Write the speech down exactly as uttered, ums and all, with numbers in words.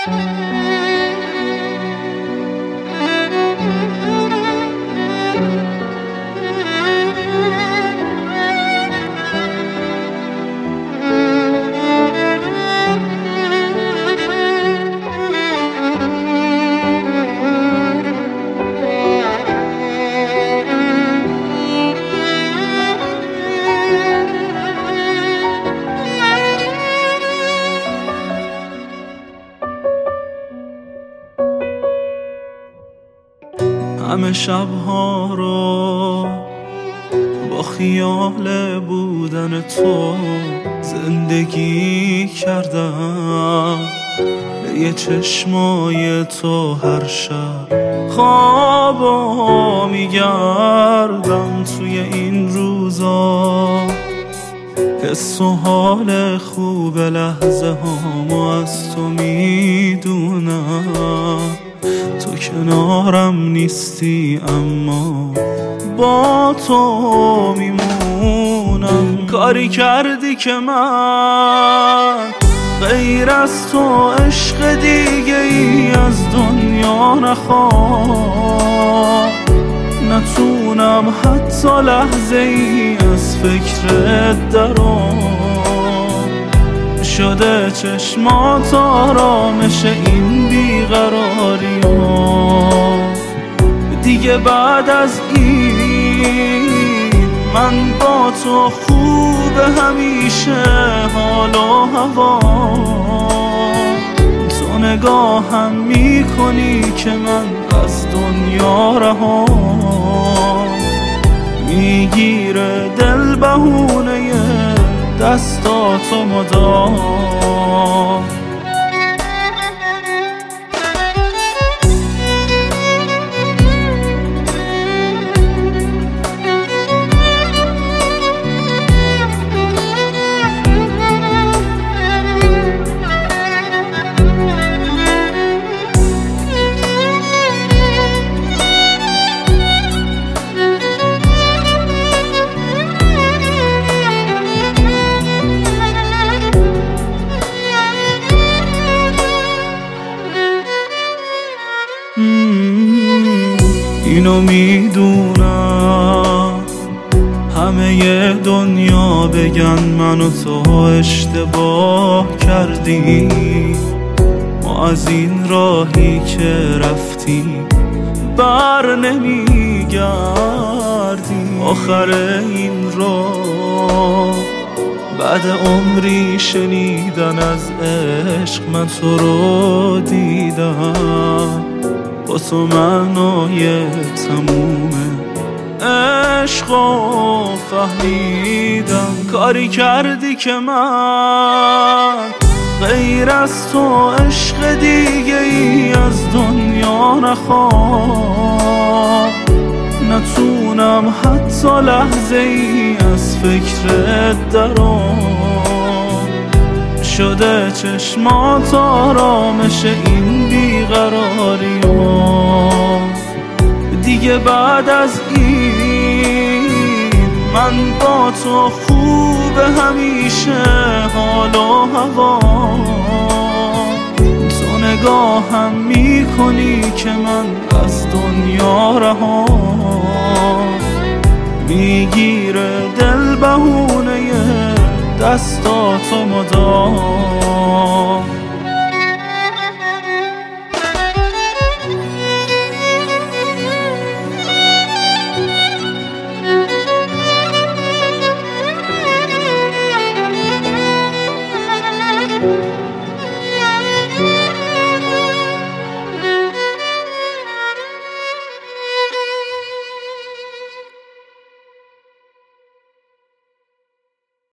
همه شبها رو با خیال بودن تو زندگی کردم، به یه چشمای تو هر شب خوابا میگردم. توی این روزا حس و حال خوب لحظه هامو از تو میدونم. تو کنارم نیستی اما با تو میمونم. کاری کردی که من غیر از تو عشق دیگه ای از دنیا نخوام. نتونم حتی لحظه ای از فکرت درام. شده چشمات آرامش این بیقراری ها. دیگه بعد از این من با تو خوب همیشه حال و هوا. تو نگاهم میکنی که من از دنیا رهام. میگیره دل بهونه دستاتو مدام. اینو میدونم همه دنیا بگن من و تو اشتباه کردیم. ما از این راهی که رفتیم بر نمیگردیم. آخر این راه بعد عمری شنیدن از عشق من تو رو دیدم. با تو معنای تمومه عشقو فهمیدم. کاری کردی که من غیر از تو عشق دیگه ای از دنیا نخوام. نتونم حتی لحظه ای از فکرت درام. شده چشمات آرامش این بیقراری ها. دیگه بعد از این من با تو خوب همیشه حال و هوا. تو نگاهم میکنی که من از دنیا رهام. میگیره دل بهونه دستاتو مدام.